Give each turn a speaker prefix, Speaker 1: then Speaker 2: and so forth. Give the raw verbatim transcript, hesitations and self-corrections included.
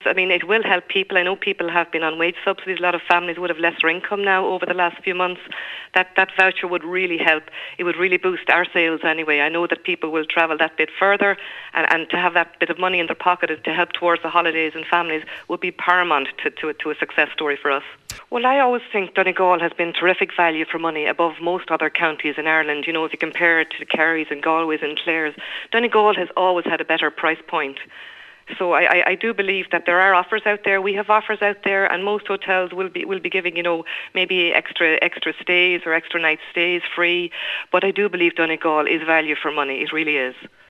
Speaker 1: I mean, it will help people. I know people have been on wage subsidies. A lot of families would have lesser income now over the last few months. That that voucher would really help. It would really boost our sales anyway. I know that people will travel that bit further, and, and to have that bit of money in their pocket to help towards the holidays and families would be paramount to, to, to a success story for us. Well, I always think Donegal has been terrific value for money above most other counties in Ireland. You know, if you compare it to Kerry's and Galway's and Clare's, Donegal has always had a better price point. So I, I, I do believe that there are offers out there. We have offers out there, and most hotels will be will be giving, you know, maybe extra extra stays or extra night stays free. But I do believe Donegal is value for money. It really is.